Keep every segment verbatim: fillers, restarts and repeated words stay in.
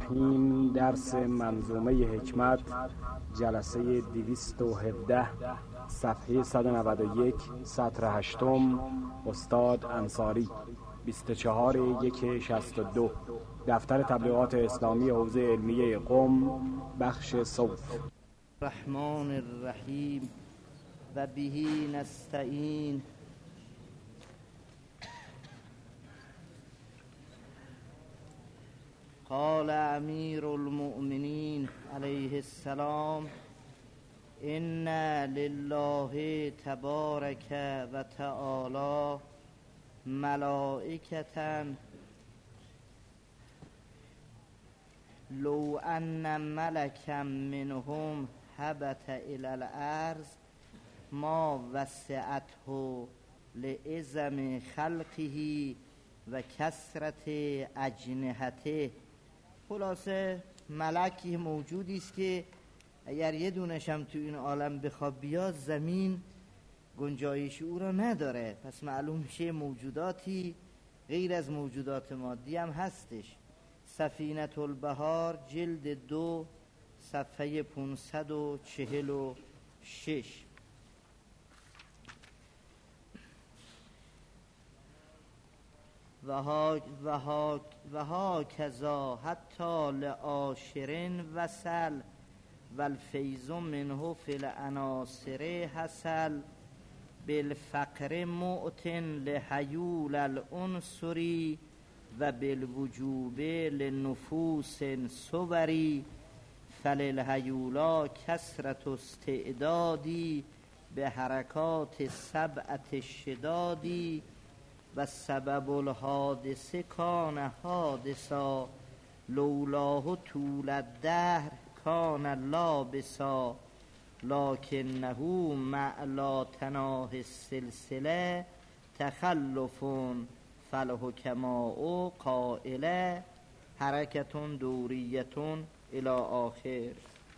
الرحیم. درس منظومه حکمت، جلسه دویست و هفده، صفحه صد و نود و یک، سطر هشتم، استاد انصاری، بیست و چهار یک شصت و دو، دفتر تبلیغات اسلامی حوزه علمیه قم، بخش صوت. الرحمن الرحیم و بهی نستعین. قال امیر المؤمنین علیه السلام: ان لله تبارک و تعالی ملائکة لو ان ملکا منهم هبط الى الارض ما وسعته لعظم خلقه و کثرت اجنحته. خلاصه ملکی موجودی است که اگر یه دونش هم تو این عالم بخواد بیاد، زمین گنجایش او را نداره. پس معلوم میشه موجوداتی غیر از موجودات مادی هم هستش. سفینة البحار جلد دو صفحه پانصد و چهل و شش. و ها و ها و ها کذا حتی لعاشرین وصل و الفیض منه فی العناصر حصل بالفقر معتن لحیول العنصری و بالوجوب لنفوس صوری فللحیولا کثرت استعدادی به حرکات سبعت الشدادی و سبب الحادث کان حادثا لولاه طول الدهر کان لابسا لکنه مع لا تناه السلسله تخلف فالحکماء قائله حرکت دوریت الی آخر.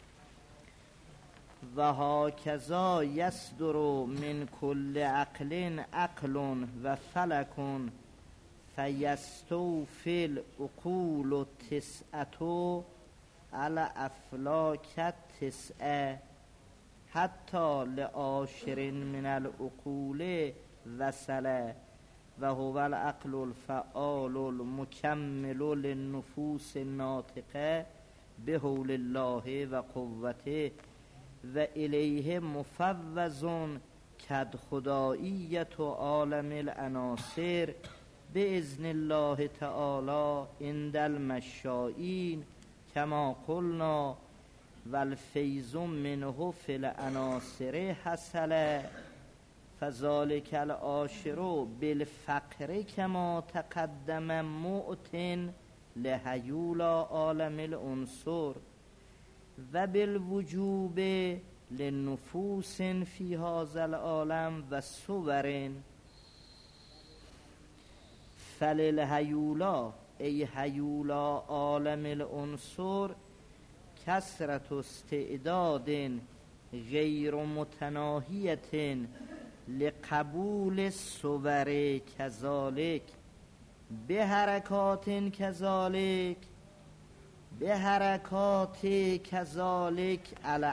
و هاکذا یصدر من کل عقل عقل و فلک فیستوفی العقول التسعة علی افلاک التسعة حتی لعاشر من العقول وصل و هو العقل الفعال المکمل للنفوس الناطقه بحول الله و قوته و الیه مفوض کد خداییت و عالم العناصر باذن الله تعالی عند المشائین کما قلنا و الفیض منه فی العناصر حصل فذلک العاشر بالفقر کما تقدم معتن لحیول عالم العنصر و بالوجوب لنفوس فی هذا العالم و صور فللحیولا ای حیولا عالم العنصر کثرت استعداد غیر متناهیت لقبول صور کذالک به حرکات کذالک به حرکات کذالک علی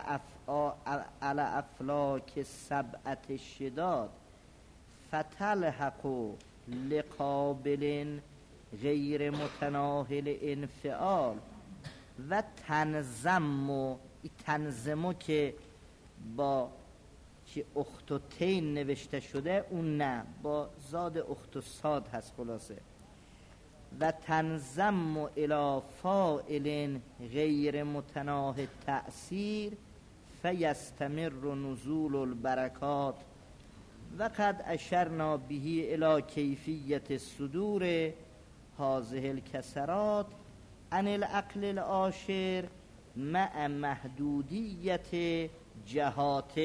افلاک سبعت الشداد فتلحق لقابل غیر متناهل انفعال و تنظم. تنظمو که با که اختتین نوشته شده، اون نه، با زاد اخت و صاد هست. خلاصه و تنظم الی فاعل غیر متناهی تأثیر فیستمر نزول البرکات و قد اشرنا به الی کیفیت الصدور هذه الکسرات عن العقل العاشر مع محدودیت جهات.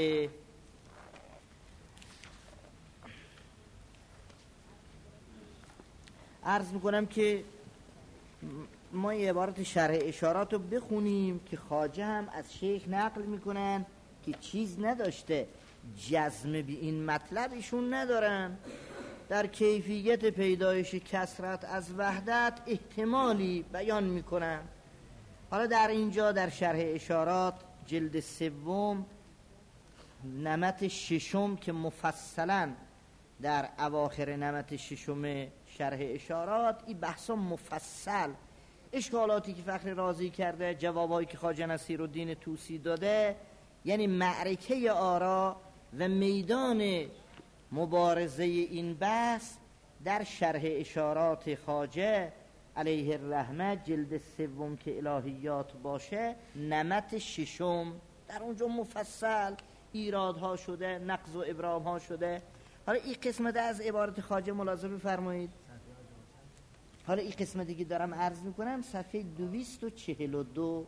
عرض میکنم که ما یه عبارت شرح اشارات رو بخونیم که خواجه هم از شیخ نقل میکنن که چیز نداشته، جزم به این مطلب ایشون ندارن. در کیفیت پیدایش کثرت از وحدت احتمالی بیان میکنن حالا در اینجا در شرح اشارات جلد سوم نمط ششم که مفصلا در اواخر نمط ششم شرح اشارات این بحثا مفصل اشکالاتی که فخر رازی کرده، جوابایی که خواجه نصیرالدین طوسی داده، یعنی معرکه آرا و میدان مبارزه این بحث در شرح اشارات خواجه علیه الرحمه جلد سوم که الهیات باشه نمط ششم در اونجا مفصل ایرادها شده، نقض و ابرامها شده. حالا این قسمت از عبارت خواجه ملاحظه بفرمایید. حالا این قسمت دیگه دارم عرض میکنم صفحه دویست و چهل و دو.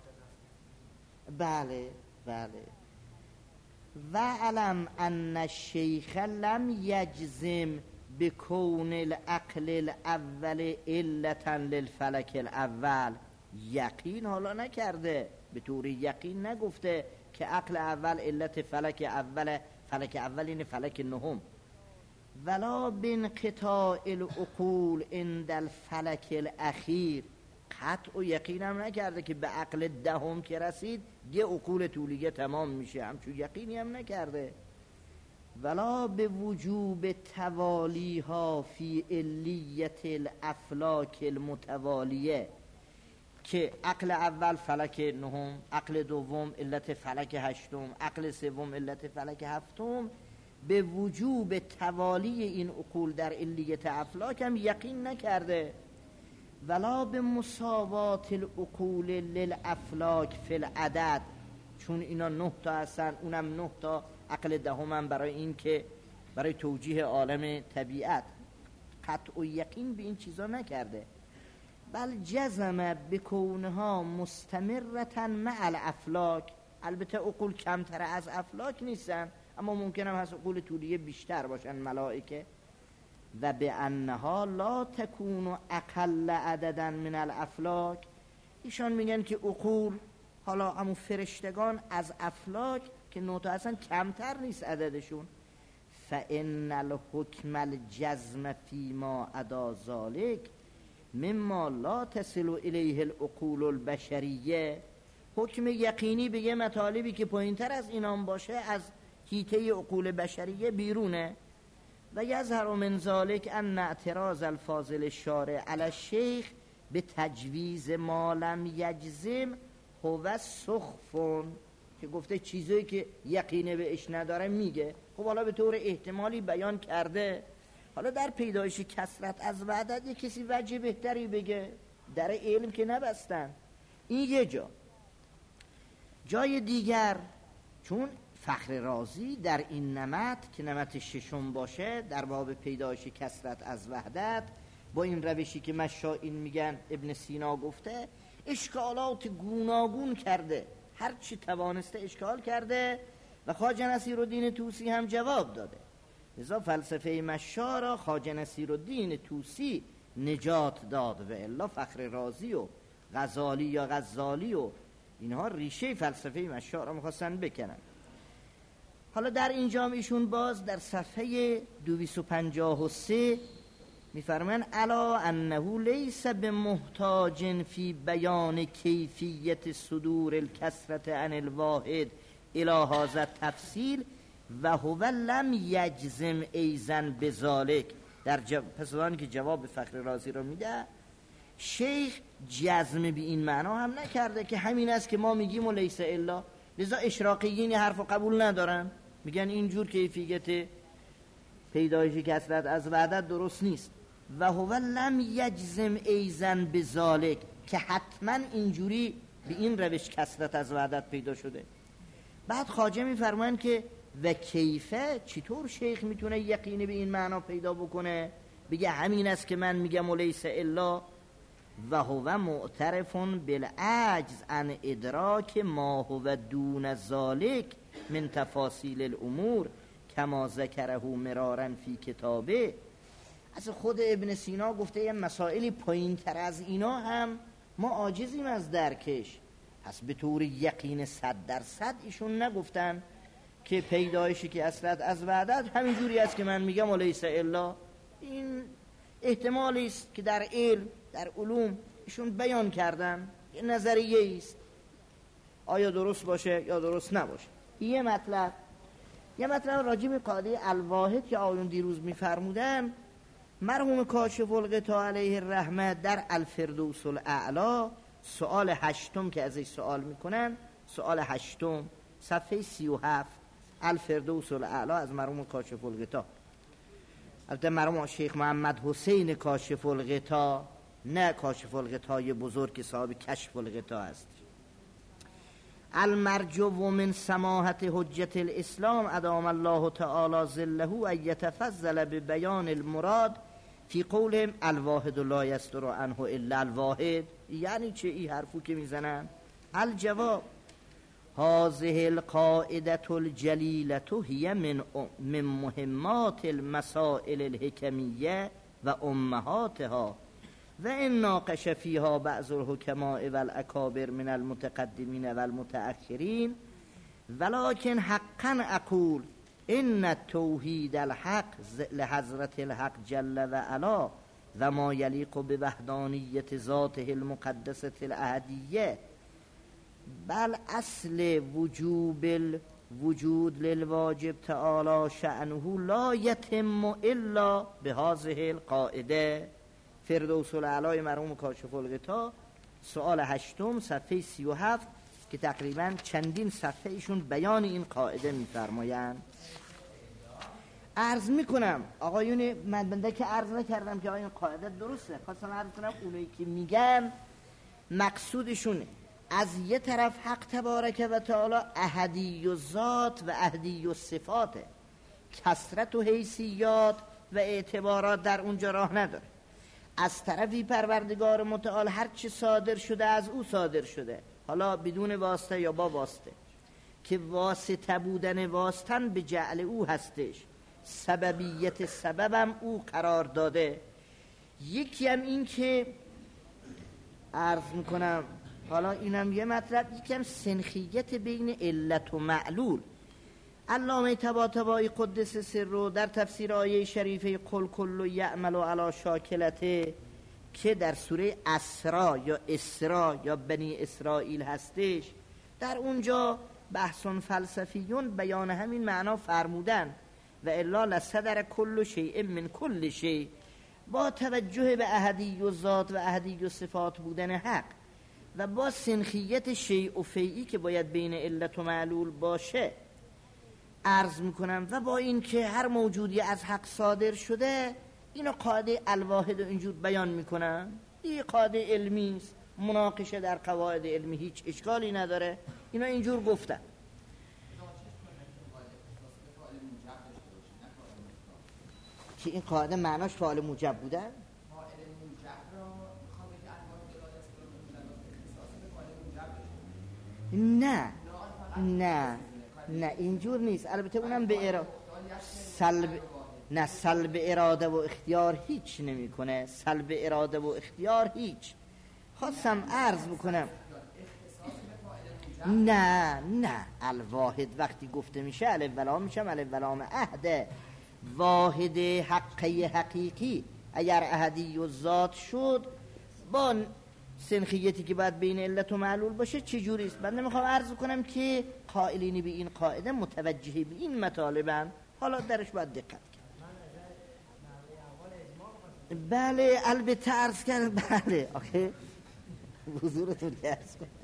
بله بله. و علم ان الشیخ لم یجزم بکون العقل الاول علتا للفلک الاول. یقین حالا نکرده، به طور یقین نگفته که عقل اول علت فلک اول، فلک اول این فلک نهم. ولا بانقطاع العقول عند الفلک الاخیر. قطع و یقینم نکرده که به عقل دهم که رسید یه عقول طولیه تمام میشه، همچون یقینی هم نکرده. ولا به وجوب توالیها فی علیت الافلاک المتوالیه، که عقل اول فلک نهم، عقل دوم علت فلک هشتم، عقل سوم علت فلک هفتم، به وجوب توالی این عقول در علیت افلاک هم یقین نکرده. ولا به مساوات العقول للافلاک فی العدد، چون اینا نه تا هستن اونم نه تا، عقل دهم هم برای این که برای توجیه عالم طبیعت. قطع و یقین به این چیزا نکرده. بل جزم بکونها مستمرتا مع الافلاک. البته عقول کمتر از افلاک نیستن، اما ممکنه هست عقول طولیه بیشتر باشن ملائکه. و به انها لا تکون اقل عددا من الافلاک. ایشان میگن که عقول، حالا همون فرشتگان از افلاک که نوتا هستن کمتر نیست عددشون. فان الحکم الجزم فیما عدا ذلک مما لا تصل الیه العقول البشریه. حکم یقینی به یه مطالبی که پایینتر از اینام باشه از حیطه عقول بشریه بیرونه. و یظهر من ذلک ان اعتراض الفاضل الشارع علی الشیخ به تجویز ما لم یجزم هو سخفون، که گفته چیزایی که یقینه بهش نداره میگه. خب حالا به طور احتمالی بیان کرده. حالا در پیدایش کثرت از وحدت یه کسی وجه بهتری بگه، در علم که نبستن. این یه جا. جای دیگر چون فخر رازی در این نمط که نمط ششم باشه در باب پیدایش کثرت از وحدت، با این روشی که مشائین میگن ابن سینا گفته، اشکالات گوناگون کرده، هر چی توانسته اشکال کرده و خواجه نصیرالدین طوسی هم جواب داده. لذا فلسفه مشا را خواجه نصیرالدین طوسی نجات داد، و الا فخر رازی و غزالی یا غزالی و اینها ریشه فلسفه مشا را میخواستن بکنن. حالا در اینجا ایشون باز در صفحه دویست و پنجاه و سه میفرمان الا انه لیس بمحتاج فی بیان کیفیت صدور الکثرت عن الواحد الی هذا التفصیل و هو لم یجزم ایضا بذلک. در جو... پس آن که جواب فخر رازی رو میده، شیخ جزم به این معنا هم نکرده که همین است که ما میگیم و لیس الا. لذا اشراقیین حرف قبول ندارن، میگن اینجور کیفیت پیدایش کثرت از وحدت درست نیست. و هو لم یجزم ایضا بذلک، که حتما اینجوری به این روش کثرت از وحدت پیدا شده. بعد خواجه میفرمان که و کیفه، چطور شیخ میتونه یقینی به این معنا پیدا بکنه، بگه همین است که من میگم و لیس الا. و هو معترف بالعجز عن ادراک ما هو دون ذلک من تفاصیل الامور کما ذکره مرارا فی کتابه. از خود ابن سینا گفته یه مسائلی پایین تر از اینا هم ما عاجزیم از درکش. پس به طور یقین صد درصد ایشون نگفتن که پیدایشی که اصلت از وحدت همین جوری است که من میگم ولیس الا. این احتمالی است که در علم، در علوم ایشون بیان کردن، نظریه است، آیا درست باشه یا درست نباشه. یه مطلب یه مطلب راجع به قاعده الواحد که آقایون دیروز می‌فرمودن، مرحوم کاشف الغطا علیه الرحمه در الفردوس الاعلی سوال هشتم که ازش سوال میکنن، سوال هشتم صفحه سی و هفت، الفردوس الاعلی از مرحوم کاشف الغطا. البته مرحوم شیخ محمد حسین کاشف الغطا، نه کاشف الغطای بزرگ که صاحب کشف الغطا است. المرجو من سماحت حجت الاسلام ادام الله تعالی ظله ان یتفضل ببیان المراد فی قولهم الواحد لا یصدر عنه الا الواحد. یعنی چه این حرفو که میزنن؟ الجواب هذه القاعده الجلیله هی من من مهمات المسائل الحکمیه و امهاتها و ان ناقش فیها بعض الحکماء والاکابر من المتقدمین والمتأخرین ولکن حقا اقول ان توحید الحق لحضرت الحق جل و علا و ما یلیق بوحدانیت ذاته المقدسه الاحدیه بل اصل وجوب الوجود للواجب تعالی شأنه لا یتم الا بهذه القاعده. فردوس الاعلی مرحوم کاشف الغطا سوال هشتم صفحه سی و هفت که تقریبا چندین صفحه ایشون بیان این قاعده می‌فرمایند. عرض میکنم آقایون، من بنده که عرض نکردم که آیا این قاعده درسته، خواستم عرض کنم اونایی که میگن مقصودشونه از یه طرف حق تبارک و تعالی احدی و ذات و احدی و صفاته، کثرت و حیثیات و اعتبارات در اونجا راه نداره. از طرفی پروردگار متعال هر چی صادر شده از او صادر شده، حالا بدون واسطه یا با واسطه، که واسطه بودن واسطن به جعل او هستش، سببیت سببم او قرار داده. یکی هم این که عرض میکنم، حالا اینم یه مطلب، یکی هم سنخیت بین علت و معلول. علامه طباطبایی قدس سر در تفسیر آیه شریفه قل کل یعمل علی شاکلته که در سوره اسراء یا اسراء یا بنی اسرائیل هستش، در اونجا بحثون فلسفیون بیان همین معنا فرمودن و الا لصدر کل شیء من کل شیء، با توجه به احدی و ذات و احدی و صفات بودن حق و با سنخیت شیء و فیعی که باید بین علت و معلول باشه عرض میکنم، و با این که هر موجودی از حق صادر شده، اینو قاعده الواحد اینجور بیان میکنن. این قاعده علمی است، مناقشه در قواعد علمی هیچ اشکالی نداره، اینا اینجور گفتن. که این قاعده معناش فاعل موجب بودن؟ نه نه نه اینجور نیست. البته اونم به اراده سلب نه سلب اراده و اختیار هیچ نمیکنه، سلب اراده و اختیار هیچ. خواستم عرض بکنم نه نه الواحد وقتی گفته میشه الف و لام میشه الف و لام عهد واحد حقی حقیقی. اگر احدی و ذات شد با سنخیتی که باید بین علت و معلول باشه چجوری است؟ من نمیخوام عرض کنم که قائلین به این قاعده متوجه به این مطالبن، حالا درش باید دقت کرد. بله البته عرض کردم، بله آخه حضورتون عرض کنم.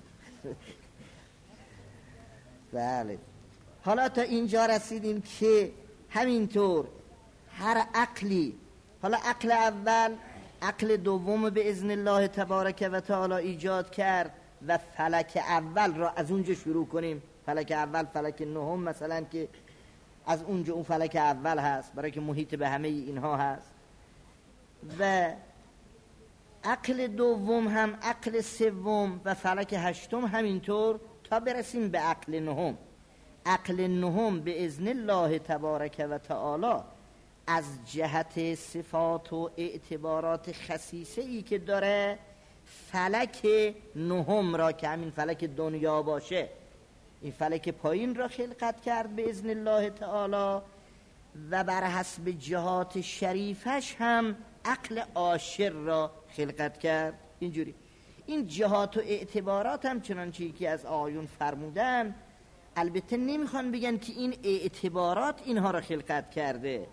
بله حالا تا اینجا رسیدیم که همینطور هر عقلی، حالا عقل اول عقل دوم به اذن الله تبارک و تعالی ایجاد کرد و فلک اول را از اونجا شروع کنیم. فلک اول فلک نهم مثلا که از اونجا اون فلک اول هست برای که محیط به همه اینها هست، و عقل دوم هم عقل سوم و فلک هشتم همینطور تا برسیم به عقل نهم. عقل نهم به اذن الله تبارک و تعالی از جهت صفات و اعتبارات خصیصه ای که داره، فلک نهم را که همین فلک دنیا باشه، این فلک پایین را خلقت کرد به اذن الله تعالی، و بر حسب جهات شریفش هم عقل عاشر را خلقت کرد. اینجوری این جهات و اعتبارات هم چنانچه که از آیون فرمودن، البته نمیخوان بگن که این اعتبارات اینها را خلقت کرده.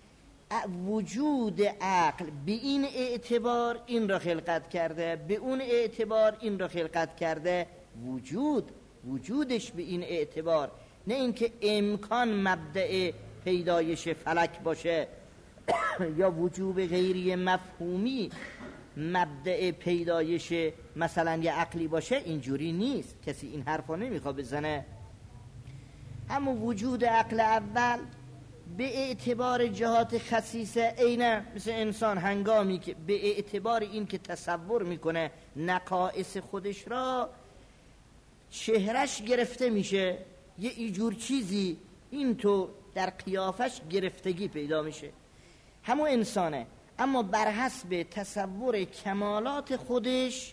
وجود عقل به این اعتبار این را خلقت کرده، به اون اعتبار این را خلقت کرده. وجود وجودش به این اعتبار، نه اینکه امکان مبدأ پیدایش فلک باشه یا وجوب غیری مفهومی مبدأ پیدایش مثلا یه عقلی باشه. اینجوری نیست، کسی این حرفا نمیخواد بزنه. اما وجود عقل اول به اعتبار جهات خصیصه اینه، مثل انسان هنگامی که به اعتبار این که تصور میکنه نقائص خودش را، چهرش گرفته میشه، یه ایجور چیزی این تو در قیافش گرفتگی پیدا میشه، همون انسانه. اما بر حسب تصور کمالات خودش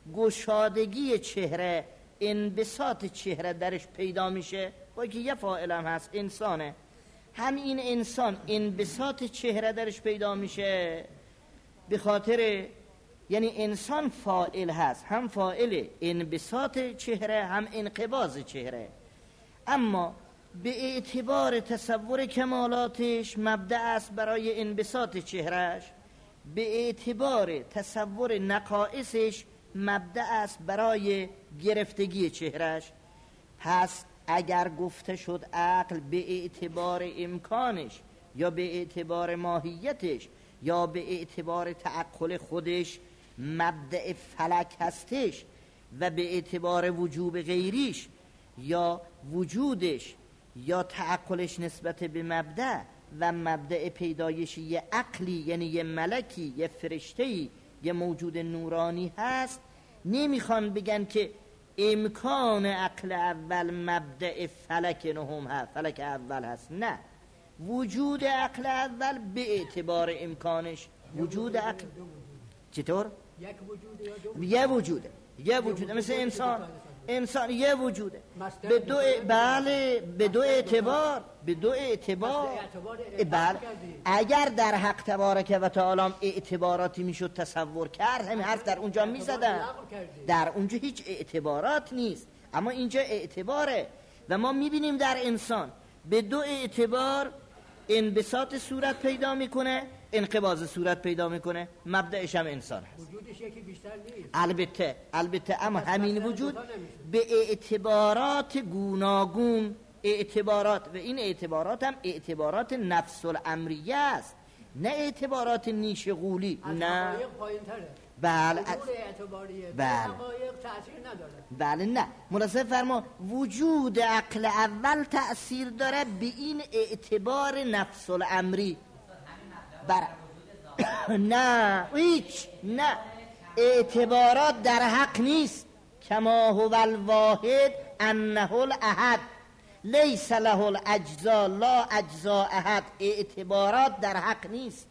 گشادگی چهره، انبساط چهره درش پیدا میشه. با که یه فاعل هم هست، انسانه، هم این انسان انبساط چهره درش پیدا میشه به خاطر، یعنی انسان فاعل هست، هم فاعل انبساط چهره هم انقباض چهره. اما به اعتبار تصور کمالاتش مبدأ است برای انبساط چهرهش، به اعتبار تصور نقائصش مبدأ است برای گرفتگی چهرهش. پس اگر گفته شد عقل به اعتبار امکانش یا به اعتبار ماهیتش یا به اعتبار تعقل خودش مبدأ فلک هستش و به اعتبار وجوب غیریش یا وجودش یا تعقلش نسبت به مبدأ و مبدأ پیدایش یه عقلی، یعنی یه ملکی، یه فرشتهی، یه موجود نورانی هست، نمیخوان بگن که امکان عقل اول مبدأ فلک نهم هست، فلک اول هست. نه، وجود عقل اول به اعتبار امکانش وجود عقل چطور؟ یک وجود یا دو؟ یه وجوده، یه وجوده، مثل انسان. انسان یه وجوده به دو ا... بله به دو اعتبار، به دو اعتبار. بله اگر در حق تبارک و تعالی اعتباراتی میشد تصور کرد، همین حرف در اونجا میزدن. در اونجا هیچ اعتبارات نیست، اما اینجا اعتباره. و ما میبینیم در انسان به دو اعتبار انبساط صورت پیدا میکنه، انقباض صورت پیدا میکنه، مبدأش هم انسان هست. وجودش یکی بیشتر نیست. البته البته اما همین وجود به اعتبارات گوناگون، اعتبارات، و این اعتبارات هم اعتبارات نفس الامریه است، نه اعتبارات نیش غولی. نه بله اعتباریه، بله حقایق تأثیر نداره. بله نه، مناسب فرما وجود عقل اول تأثیر داره به این اعتبار نفس الامری. بر نه هیچ، نه اعتبارات در حق نیست. کما هو الواحد انه الاحد لیس له الاجزاء لا اجزاء احد. اعتبارات در حق نیست.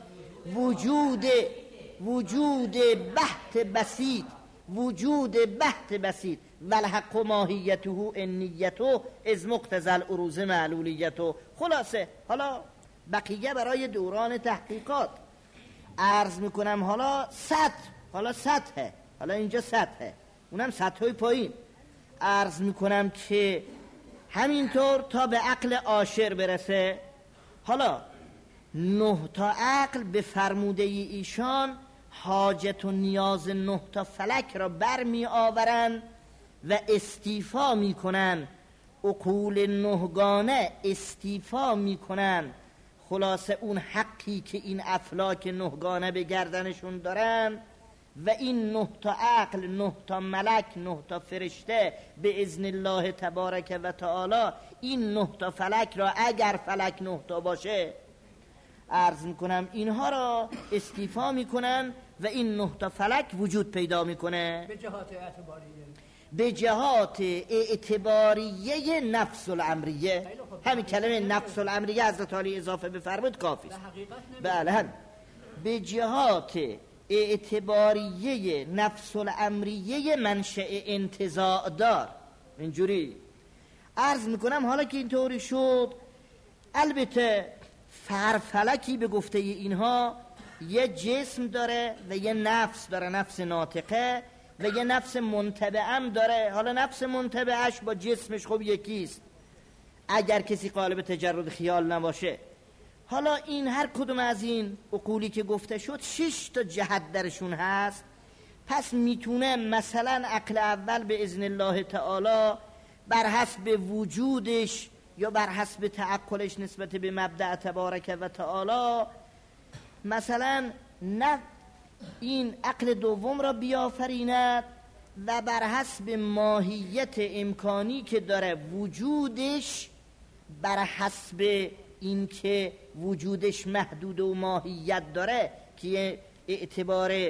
وجود وجود بحت بسیط، وجود بحت بسیط والحق ماهیته انیته از مقتضی العروض معلولیته. خلاصه حالا بقیه برای دوران تحقیقات عرض میکنم. حالا سطح، حالا سطحه، حالا اینجا سطحه، اونم سطحهای پایین. عرض میکنم که همینطور تا به عقل عاشر برسه. حالا نه تا عقل به فرموده ایشان حاجت و نیاز نه تا فلک را برمی آورن و استیفا میکنن. عقول نهگانه استیفا میکنن خلاصه اون حقی که این افلاک نهگانه به گردنشون دارن، و این نه تا عقل، نه تا ملک، نه تا فرشته به اذن الله تبارک و تعالی این نه تا فلک را، اگر فلک نه تا باشه، عرض میکنم اینها را استیفا میکنن و این نه تا فلک وجود پیدا میکنه به جهات اعتباریه، به جهات اعتباریه نفس الامریه. همین کلمه نفس الامریه حضرت علی اضافه بفرمود کافی است. بله هم به جهات اعتباریه نفس الامریه منشأ انتزاع دار. اینجوری عرض میکنم. حالا که اینطوری شد، البته فرفلکی به گفته اینها یه جسم داره و یه نفس داره، نفس ناطقه، و یه نفس منتبعم داره. حالا نفس منتبعش با جسمش خب یکیست اگر کسی قالب تجرد خیال نباشه. حالا این هر کدوم از این عقولی که گفته شد شش تا جهت درشون هست. پس میتونه مثلا عقل اول به اذن الله تعالی بر حسب وجودش یا بر حسب تعقلش نسبت به مبدأ تبارک و تعالی مثلا نه این عقل دوم را بیافریند و بر حسب ماهیت امکانی که داره وجودش، بر حسب این که وجودش محدود و ماهیت داره که اعتبار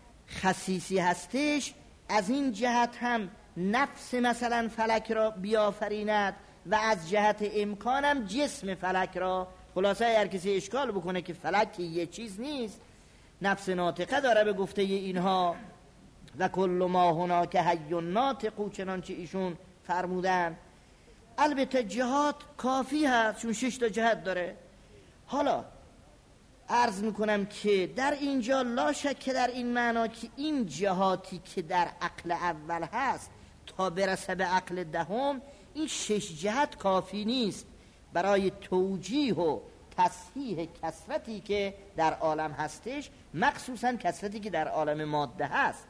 خصیصی هستش، از این جهت هم نفس مثلا فلک را بیافریند و از جهت امکانم جسم فلک را. خلاصه هر کسی اشکال بکنه که فلک یه چیز نیست، نفس ناطقه داره به گفته اینها و کل ما هناک حی ناطق، چنانچه ایشون فرمودن. البته جهات کافی هست چون شش تا جهت داره. حالا عرض میکنم که در اینجا لا شک که در این معنا که این جهاتی که در عقل اول هست تا برسه به عقل دهم، این شش جهت کافی نیست برای توجیه و تصحیح کثرتی که در عالم هستش، مخصوصا کثرتی که در عالم ماده هست.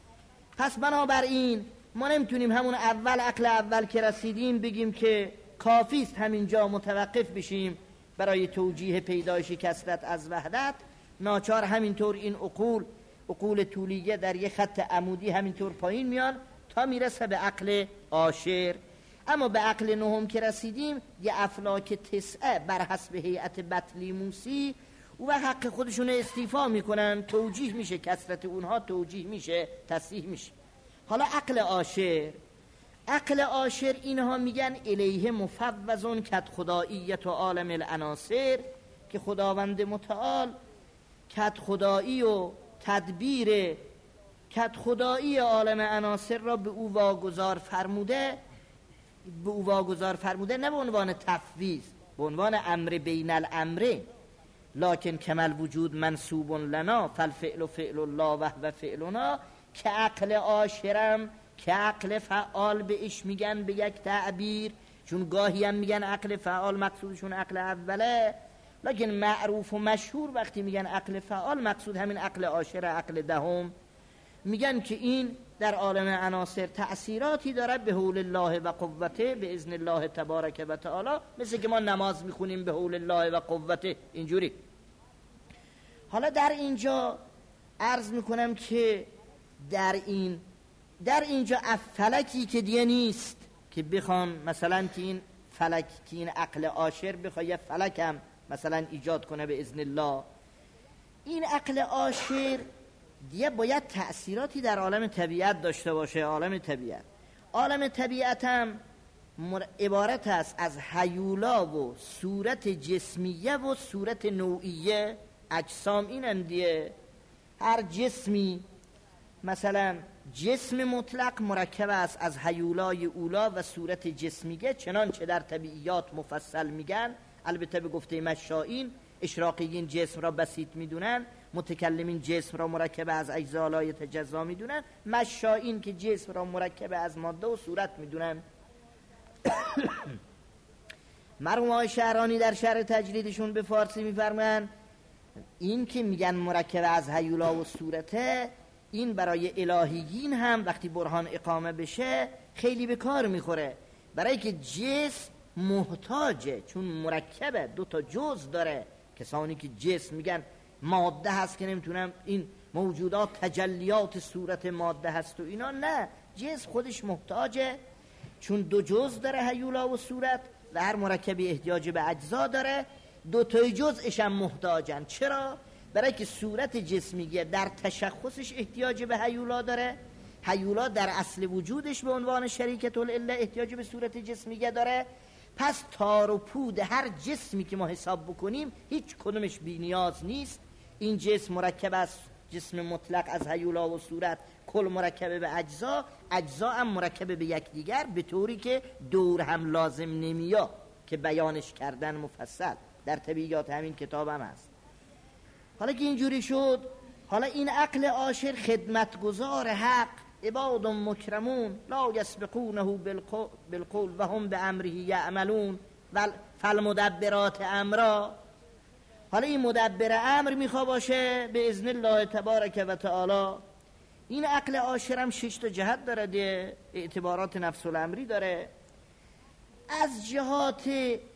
پس بنابراین ما نمیتونیم همون اول عقل اول که رسیدیم بگیم که کافی است همینجا متوقف بشیم برای توجیه پیدایش کثرت از وحدت. ناچار همینطور این عقول عقول طولیه در یک خط عمودی همینطور پایین میان تا میرسه به عقل عاشر. اما به عقل نهم که رسیدیم یه افلاک تسعه بر حسب هیئت بطلیموسی و حق خودشون استیفا میکنن، توجیه میشه کثرت اونها، توجیه میشه، تصحیح میشه. حالا عقل عاشر، عقل عاشر اینها میگن الیه مفوضون کد خداییت و عالم العناصر، که خداوند متعال کد خدایی و تدبیر کد خدایی عالم عناصر را به او واگذار فرموده، به او واگذار فرموده نه به عنوان تفویض، به عنوان امر بین الامره، لکن کمل وجود منصوب لنا فالفعل فعل الله و هو فعلنا، که عقل عاشرم که عقل فعال بهش میگن به یک تعبیر، چون گاهی هم میگن عقل فعال مقصودشون عقل اوله، لکن معروف و مشهور وقتی میگن عقل فعال مقصود همین عقل عاشر، عقل دهم. میگن که این در عالم عناصر تأثیراتی داره به حول الله و قوته، به اذن الله تبارک و تعالی، مثل که ما نماز میخونیم به حول الله و قوته اینجوری. حالا در اینجا عرض میکنم که در این در اینجا فلکی که دیگه نیست که بخوان مثلا که این فلک که این عقل عاشر بخواد یه فلک هم مثلا ایجاد کنه به اذن الله، این عقل عاشر دیگه باید تأثیراتی در عالم طبیعت داشته باشه. عالم طبیعت عالم طبیعت هم عبارت است از هیولا و صورت جسمیه و صورت نوعیه. اجسام اینن دیگه، هر جسمی مثلا جسم مطلق مرکب است از هیولای اولا و صورت جسمیه، چنانچه در طبیعیات مفصل میگن. البته به گفته مشائین اشراقیین جسم را بسیط میدونن، متکلمین جسم را مرکب از اجزا لا یتجزا میدونن، مشائین که جسم را مرکب از ماده و صورت میدونن. مرحوم آقای شعرانی در شرح تجریدشون به فارسی میفرمایند این که میگن مرکب از هیولا و صورته، این برای الهیین هم وقتی برهان اقامه بشه خیلی به کار میخوره، برای که جسم محتاجه، چون مرکبه، دو تا جزء داره. کسانی که جسم میگن ماده هست که نمیتونم این موجودات تجلیات صورت ماده هست و اینا، نه، جسم خودش محتاجه چون دو جزء داره، هیولا و صورت، و هر مرکبی احتیاج به اجزا داره، دو تای جزءش هم محتاجن. چرا؟ برای که صورت جسمیه در تشخصش احتیاج به هیولا داره، هیولا در اصل وجودش به عنوان شریکت العله احتیاج به صورت جسمیه داره. پس تار و پود هر جسمی که ما حساب بکنیم هیچ کدومش بی نیاز نیست. این جسم مرکب از جسم مطلق از هیولا و صورت، کل مرکب به اجزا، اجزا هم مرکب به یکدیگر، به طوری که دور هم لازم نمیا که بیانش کردن مفصل در طبیعیات همین کتاب هم هست. حالا که اینجوری شد، حالا این عقل عاشر خدمتگزار حق عباد مکرمون لا یسبقونه بالقول و هم بامره یعملون فالمدبرات امرا. حالا این مدبر امر میخوا باشه به اذن الله تبارک و تعالی. این عقل عاشرم شش تا جهت داره، ده اعتبارات نفس الامری داره. از جهات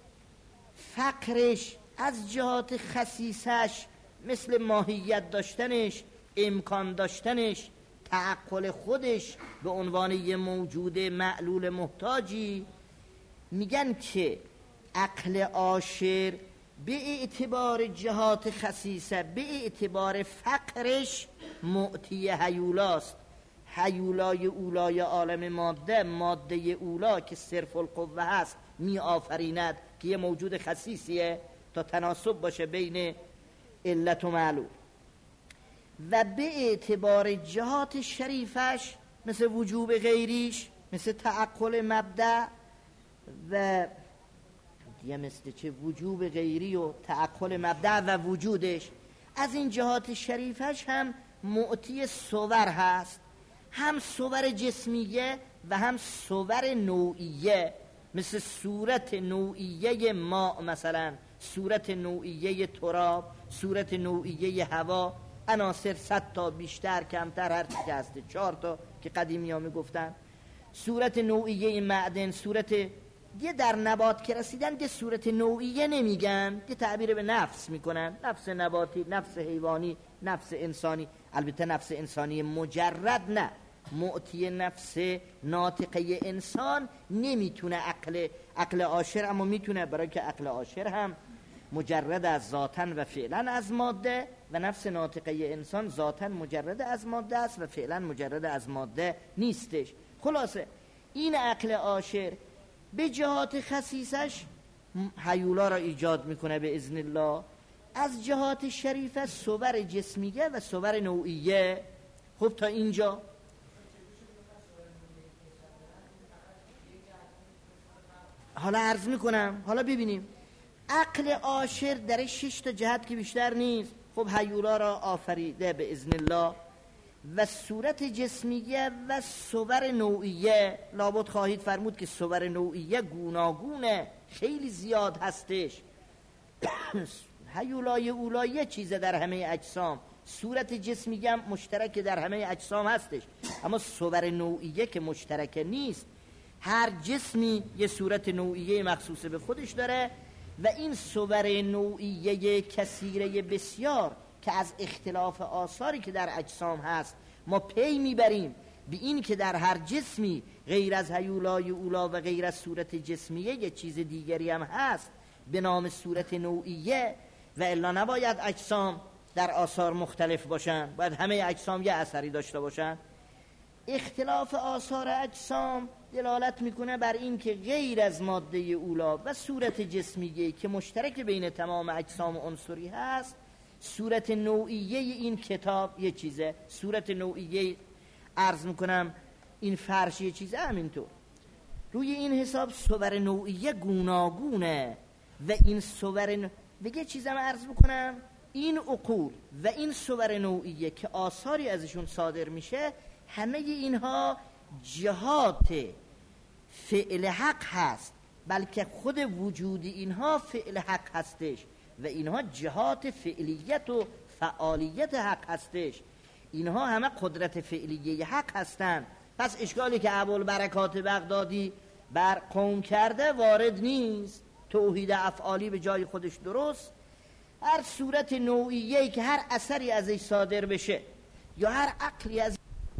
فقرش، از جهات خصیصش، مثل ماهیت داشتنش، امکان داشتنش، تعقل خودش به عنوان یه موجود معلول محتاجی، میگن که عقل عاشر به اعتبار جهات خصیصه، به اعتبار فقرش معطی هیولاست. هیولای اولای عالم ماده، ماده اولا که صرف القوه هست، می آفریند که یه موجود خصیصیه تا تناسب باشه بین علت و معلول. و به اعتبار جهات شریفش مثل وجوب غیریش، مثل تعقل مبدأ و دیگه مثل چه وجوب غیری و تعقل مبدأ و وجودش، از این جهات شریفش هم معطی صور هست، هم صور جسمیه و هم صور نوعیه، مثل صورت نوعیه ماء، مثلا صورت نوعیه تراب، صورت نوعیه هوا، عناصر صد تا بیشتر کمتر هر چی که هسته، چهار تا که قدیمی ها می گفتن، صورت نوعیه معدن، صورت دیگه در نبات که رسیدن دیگه صورت نوعیه نمیگن، دیگه تعبیر به نفس میکنن، نفس نباتی، نفس حیوانی، نفس انسانی. البته نفس انسانی مجرد نه، معطی نفس ناطقه انسان نمیتونه عقل عقل عاشر، اما میتونه، برای که عقل عاشر هم مجرد از ذاتن و فعلا از ماده، و نفس ناطقه انسان ذاتن مجرد از ماده است و فعلا مجرد از ماده نیستش. خلاصه این عقل عاشر به جهات خصیصش هیولا را ایجاد میکنه به اذن الله، از جهات شریفه صور جسمیه و صور نوعیه. خب تا اینجا حالا عرض میکنم، حالا ببینیم عقل عاشر در شش تا جهت که بیشتر نیست. خب هیولا را آفریده به اذن الله و صورت جسمیه و صور نوعیه. لابد خواهید فرمود که صور نوعیه گوناگونه، خیلی زیاد هستش. هیولای اولا یه چیزه در همه اجسام، صورت جسمیه هم مشترک در همه اجسام هستش، اما صور نوعیه که مشترک نیست. هر جسمی یه صورت نوعیه مخصوص به خودش داره و این صور نوعیه کثیره بسیار که از اختلاف آثاری که در اجسام هست ما پی میبریم به این که در هر جسمی غیر از هیولای اولا و غیر از صورت جسمیه یه چیز دیگری هم هست به نام صورت نوعیه، و الا نباید اجسام در آثار مختلف باشن، باید همه اجسام یه اثری داشته باشن. اختلاف آثار اجسام دلالت میکنه بر این که غیر از ماده اولا و صورت جسمیه که مشترک بین تمام اجسام عنصری هست، صورت نوعیه این کتاب یه چیزه. صورت نوعیه عرض میکنم این فرش یه چیزه، همینطور روی این حساب صور نوعیه گوناگونه و این صور ن... بگه چیزم عرض میکنم، این عقول و این صور نوعیه که آثاری ازشون صادر میشه، همه اینها جهات فعل حق هست، بلکه خود وجود اینها فعل حق هستش و اینها جهات فعلیت و فعالیت حق هستش. اینها همه قدرت فعلیه حق هستند. پس اشکالی که ابوالبرکات بغدادی بر قوم کرده وارد نیست. توحید افعالی به جای خودش درست. هر صورت نوعیه‌ای که هر اثری ازش صادر بشه یا هر عقلی از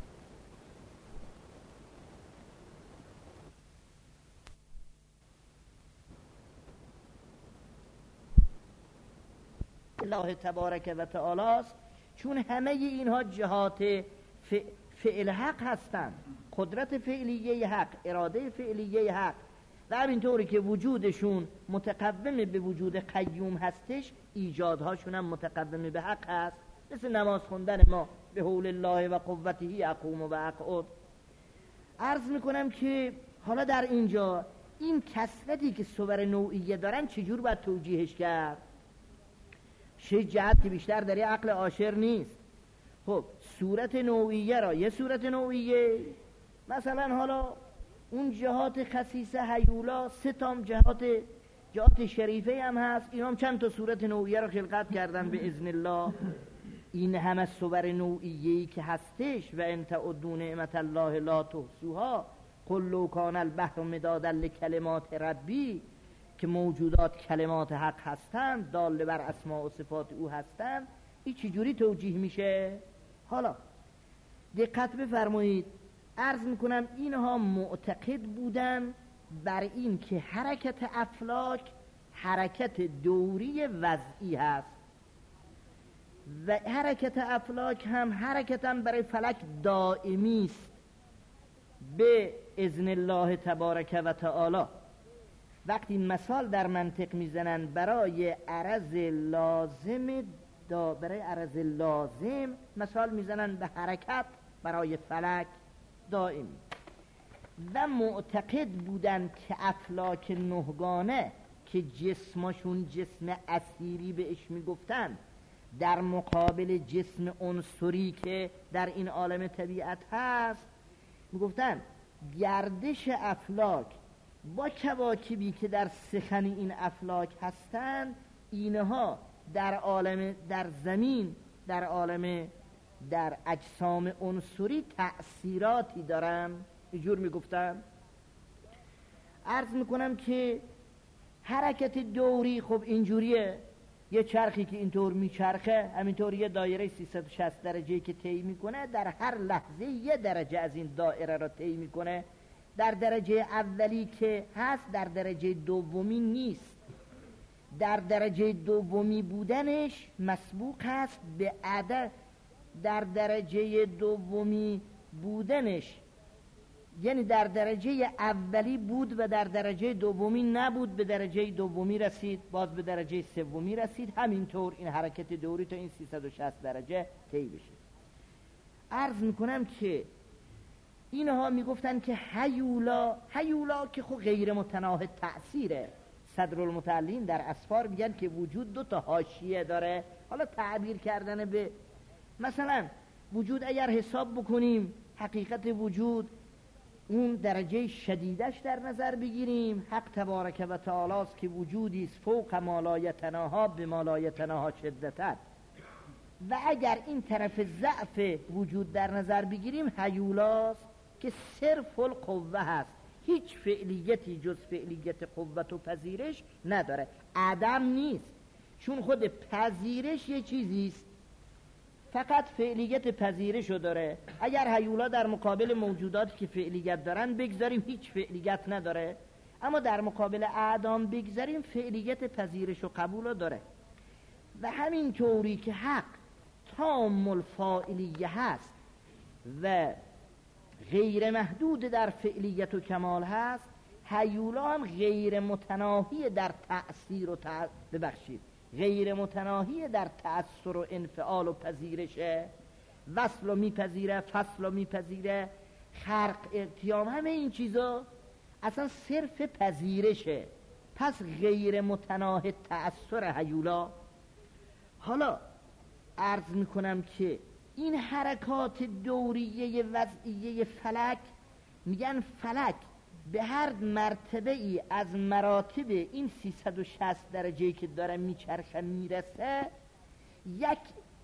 الله تبارک و تعالی است، چون همه اینها جهات فعل حق هستند، قدرت فعلیه حق، اراده فعلیه حق، و همینطوری که وجودشون متقوم به وجود قیوم هستش، ایجادهاشون هم متقوم به حق هست. مثل نماز خوندن ما به حول الله و قوته اقوم و اقعد. عرض میکنم که حالا در اینجا این کثرتی که صور نوعیه دارن چجور باید توجیهش کرد؟ شش جهت که بیشتر در عقل عاشر نیست. خب صورت نوعیه را یه صورت نوعیه، مثلا حالا اون جهات خصیصه هیولا سه تام جهات جهات شریفه هم هست، اینا هم چند تا صورت نوعیه را خلقت کردن به اذن الله. این همه صور نوعیه‌ای که هستش و ان تعدوا نعمت الله لا تحصوها قل لو کان البحر مدادا لکلمات ربی، که موجودات کلمات حق هستند، دال بر اسماء و صفات او هستند، این چجوری توجیه میشه؟ حالا دقت بفرمایید، عرض میکنم اینها معتقد بودن بر این که حرکت افلاک حرکت دوری وضعی هست و حرکت افلاک هم حرکتاً برای فلک دائمی است به اذن الله تبارک و تعالی. وقتی مثال در منطق میزنن برای عرض لازم دا برای عرض لازم مثال میزنن به حرکت برای فلک دائمی، و معتقد بودن که افلاک نهگانه که جسمشون جسم اسیری بهش میگفتن در مقابل جسم عنصری که در این عالم طبیعت هست، میگفتن گردش افلاک با کواکبی که در سخن این افلاک هستند، اینها در عالم در زمین در عالم در اجسام عنصری تأثیراتی دارن. اینجور میگفتن. عرض میکنم که حرکت دوری خب اینجوریه، یه چرخی که اینطور میچرخه همینطور یه دایره سیصد و شصت درجه که طی میکنه، در هر لحظه یه درجه از این دایره را طی میکنه. در درجه اولی که هست در درجه دومی نیست، در درجه دومی بودنش مسبوق هست به عدد، در درجه دومی بودنش یعنی در درجه اولی بود و در درجه دومی نبود، به درجه دومی رسید، باز به درجه سومی رسید، همینطور این حرکت دوری تا این سیصد و شصت درجه طی بشه. عرض میکنم که اینها میگفتن که هیولا هیولا که خب غیر متناهی تأثیره. صدرالمتعلین در اسفار میگن که وجود دو تا حاشیه داره. حالا تعبیر کردن به مثلا وجود اگر حساب بکنیم، حقیقت وجود اون درجه شدیدش در نظر بگیریم، حق تبارک و تعالی است که وجودی است فوق ما لا یتناها به ما لا یتناها شدتن، و اگر این طرف ضعف وجود در نظر بگیریم هیولاست که صرف القوه هست، هیچ فعلیتی جز فعلیت قوت و پذیرش نداره، عدم نیست، چون خود پذیرش یه چیزیست، فقط فعلیت پذیرشو داره. اگر هیولا در مقابل موجوداتی که فعلیت دارن بگذاریم هیچ فعلیت نداره، اما در مقابل اعدام بگذاریم فعلیت پذیرش و قبولو داره. و همین طوری که حق تام الفاعلیه هست و غیر محدود در فعلیت و کمال هست، هیولا هم غیر متناهی در تأثیر و تأ... ببخشید غیر متناهی در تأثیر و انفعال و پذیرشه، وصل و میپذیره، فصل و میپذیره، خرق، ارتیام، همه این چیزا اصلا صرف پذیرشه، پس غیر متناهی تأثیر هیولا. حالا عرض میکنم که این حرکات دوریه وضعیه فلک، میگن فلک به هر مرتبه ای از مراتب این سیصد و شصت درجه که داره میچرخه میرسه، یک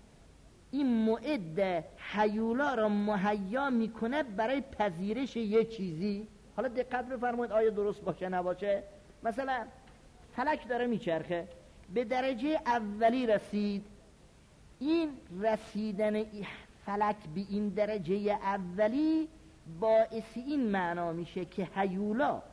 این معد هیولا را مهیا میکنه برای پذیرش یه چیزی. حالا دقت بفرمایید آیا درست باشه نباشه. مثلا فلک داره میچرخه، به درجه اولی رسید، این رسیدن فلک به این درجه اولی باعث این معنا میشه که هیولا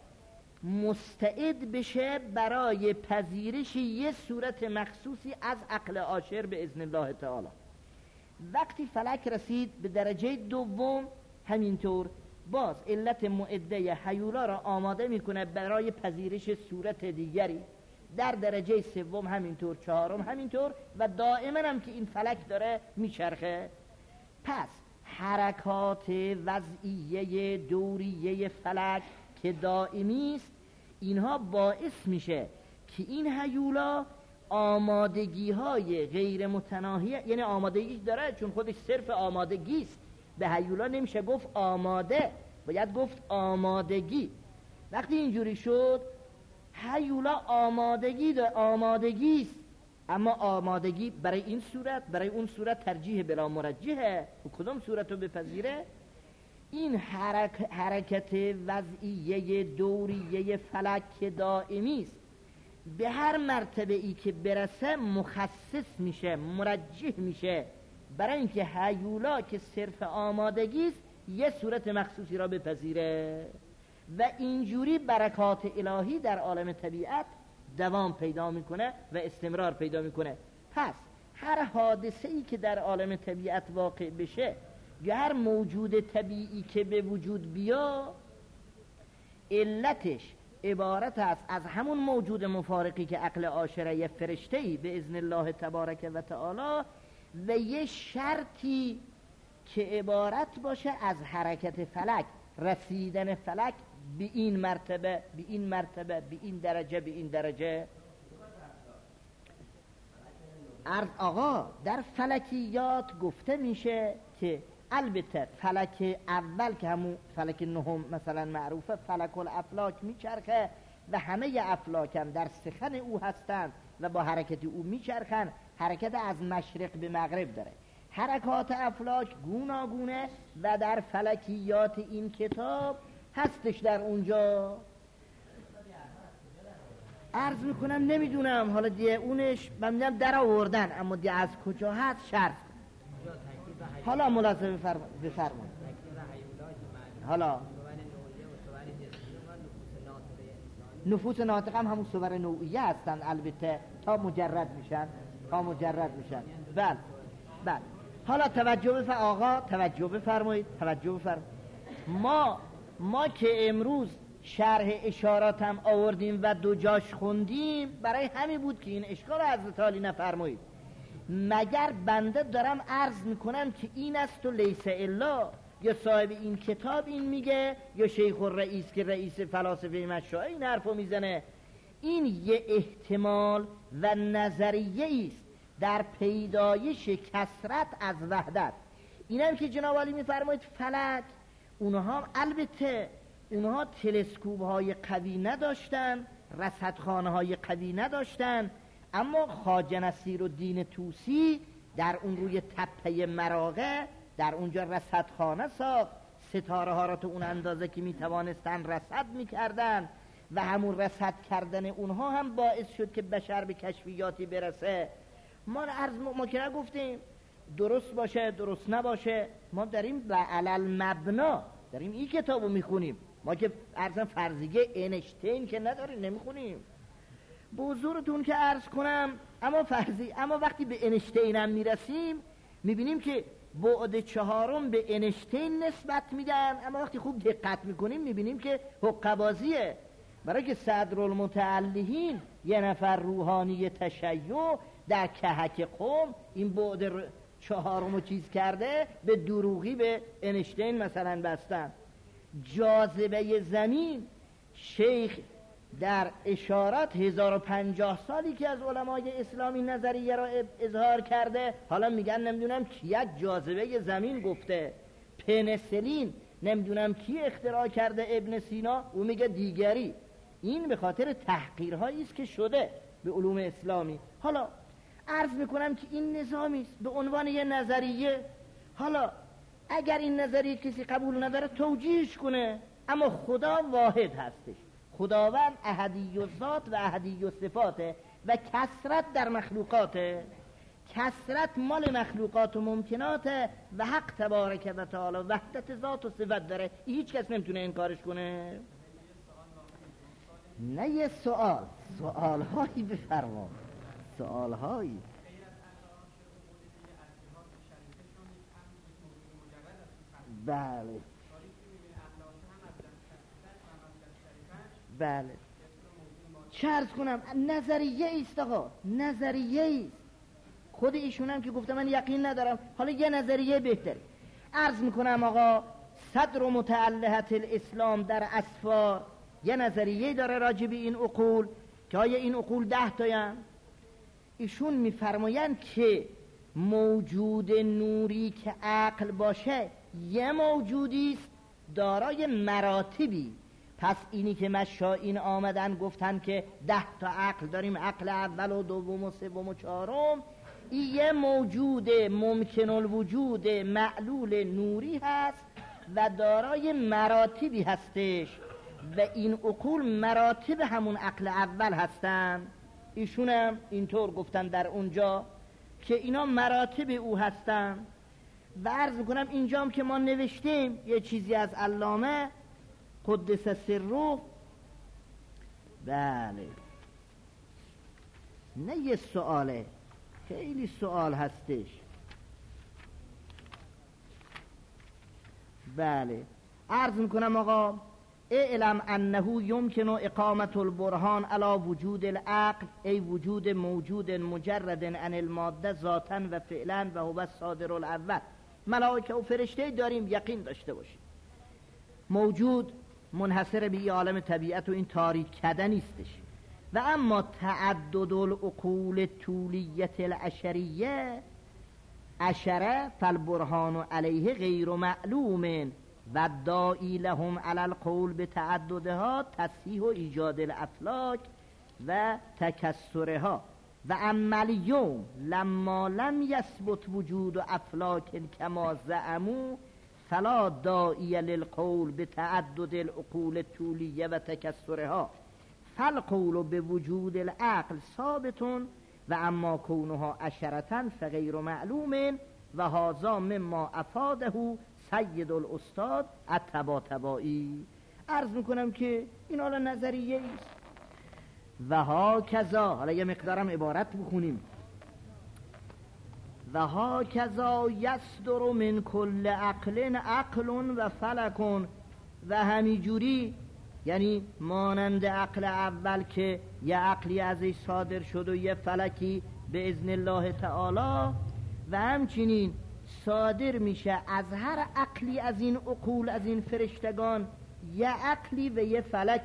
مستعد بشه برای پذیرش یه صورت مخصوصی از عقل عاشر به اذن الله تعالی. وقتی فلک رسید به درجه دوم، همینطور باز علت معده هیولا را آماده میکنه برای پذیرش صورت دیگری، در درجه سوم همینطور، چهارم همینطور، و دائما هم که این فلک داره میچرخه. پس حرکات وضعیه دوریه فلک که دائمی است، اینها باعث میشه که این هیولا آمادگی های غیر متناهی، یعنی آمادگی داره چون خودش صرف آمادگی است. به هیولا نمیشه گفت آماده، باید گفت آمادگی. وقتی اینجوری شد هیولا آمادگی داره، آمادگی است، اما آمادگی برای این صورت برای اون صورت ترجیح بلا مرجحه. و کدوم صورت رو بپذیره؟ این حرک حرکت وضعیه دوریه فلک دائمی است، به هر مرتبه ای که برسه مخصص میشه، مرجح میشه، برای اینکه هیولا که صرف آمادگی است یه صورت مخصوصی را بپذیره و اینجوری برکات الهی در عالم طبیعت دوام پیدا میکنه و استمرار پیدا میکنه. پس هر حادثه ای که در عالم طبیعت واقع بشه یا هر موجود طبیعی که به وجود بیا، علتش عبارت است از همون موجود مفارقی که عقل عاشره یه فرشته‌ای به اذن الله تبارک و تعالی و یه شرطی که عبارت باشه از حرکت فلک، رسیدن فلک به این مرتبه به این مرتبه به این درجه به این درجه. عرض آقا در فلکیات گفته میشه که البته فلک اول که همون فلک نهم مثلا معروفه، فلک الافلاک میچرخه و همه افلاک هم در سخن او هستند و با حرکت او میچرخن. حرکت از مشرق به مغرب داره. حرکات افلاک گوناگونه و در فلکیات این کتاب هستش در اونجا. عرض میکنم نمیدونم حالا دیگه اونش من میدونم در آوردن، اما دیگه از کجا هست شرط حالا ملاحظه بفرمایید. حالا نفوس ناطقه هم همون صور نوعیه هستن، البته تا مجرد میشن تا مجرد میشن. بله بله. حالا توجه بفر آقا توجه بفرمایید توجه بفرمایید. ما ما که امروز شرح اشارات هم آوردیم و دو جاش خوندیم، برای همین بود که این اشکال حضرت عالی نفرمایید. مگر بنده دارم عرض میکنم که این است و لیس الا، یا صاحب این کتاب این میگه، یا شیخ الرئیس که رئیس فلاسفه مشاعر این حرفو میزنه. این یه احتمال و نظریه است در پیدایش کثرت از وحدت. اینم که جناب عالی میفرمایید فلک، اونها البته اونها تلسکوپ های قوی نداشتن، رصدخانه های قوی نداشتن، اما خواجه نصیرالدین طوسی در اون روی تپه مراغه در اونجا رصدخانه ساخت. ستاره ها را تو اون اندازه که میتوانستن رصد میکردن و همون رصد کردن اونها هم باعث شد که بشر به کشفیاتی برسه. ما عرض ما که نگفتیم درست باشه درست نباشه، ما داریم به علل مبنا داریم این کتابو میخونیم. ما که عرضم فرضیه اینشتین که نداریم نمیخونیم. به حضورتون که عرض کنم اما فرضی اما وقتی به اینشتین هم میرسیم میبینیم که بعد چهارم به اینشتین نسبت میدن، اما وقتی خوب دقت میکنیم میبینیم که حقه‌بازیه. برای که صدرالمتعلهین یه نفر روحانی تشیع در کهک قم این بعد چهارمو چیز کرده، به دروغی به اینشتین مثلا بستن. جاذبه زمین شیخ در اشارات هزار و پنجاه سالی که از علمای اسلامی نظریه را اظهار کرده، حالا میگن نمیدونم کی از جاذبه زمین گفته. پنسلین نمیدونم کی اختراع کرده، ابن سینا، او میگه دیگری. این به خاطر تحقیرهایی است که شده به علوم اسلامی. حالا عرض میکنم که این نظامی است به عنوان یه نظریه. حالا اگر این نظریه کسی قبول نداره توجیهش کنه، اما خدا واحد هستش. خداوند احدی الذات و احدی الصفاته و کثرت در مخلوقاته. کثرت مال مخلوقات و ممکناته و حق تبارک و تعالی وحدت ذات و صفت داره. هیچ کس نمیتونه انکارش کنه. نه یه سوال سوال هایی بفرما سوال هایی. بله بله چه عرض کنم، نظریه ایست آقا، نظریه ایست. خود ایشون هم که گفته من یقین ندارم، حالا یه نظریه بهتره. عرض میکنم آقا صدر و متعلهت الاسلام در اسفار یه نظریه داره راجع به این عقول که آیا این عقول ده تاین؟ ایشون میفرمایند که موجود نوری که عقل باشه یه موجودی است دارای مراتبی. پس اینی که مشائین آمدن گفتن که ده تا عقل داریم، عقل اول و دوم و سوم و چهارم، این یه موجود ممکن الوجود معلول نوری هست و دارای مراتبی هستش و این عقول مراتب همون عقل اول هستن. ایشون هم اینطور گفتن در اونجا که اینا مراتب او هستن. و عرض میکنم اینجام که ما نوشتیم یه چیزی از علامه قدس سره، بله نه یه سؤاله، خیلی سؤال هستش. بله عرض میکنم آقا اعلم انه یمکن اقامت البرهان علی وجود العقل ای وجود موجود مجرد عن الماده ذاتا و فعلا و هو الصادر الاول. ملائکه و فرشته داریم، یقین داشته باشیم. موجود منحصر به عالم طبیعت و این تاریک کده نیستش. و اما تعدد العقول طولیت العشریه عشره فالبرهان علیه غیر معلوم و دائی لهم علی القول به تعددها تصحیح و ایجاد الافلاک و تکسرها. و اما الیوم لما لم یثبت وجود افلاک کما زعموا فلا داعی للقول به تعدد العقول الطولیه و تکسرها فالقول به وجود العقل ثابت و اما کونها عشرة فغیر معلوم و هذا مما افاده سید الاستاد الطباطبایی. عرض میکنم که این حالا نظریه است. و ها کذا، حالا یه مقدارم عبارت بخونیم. و ها کذا یصدر من کل عقل عقل و فلک. و همینجوری یعنی مانند عقل اول که یه عقلی ازش صادر شد و یه فلکی به اذن الله تعالی، و همچنین صادر میشه از هر عقلی از این عقول از این فرشتگان یه عقلی و یه فلک.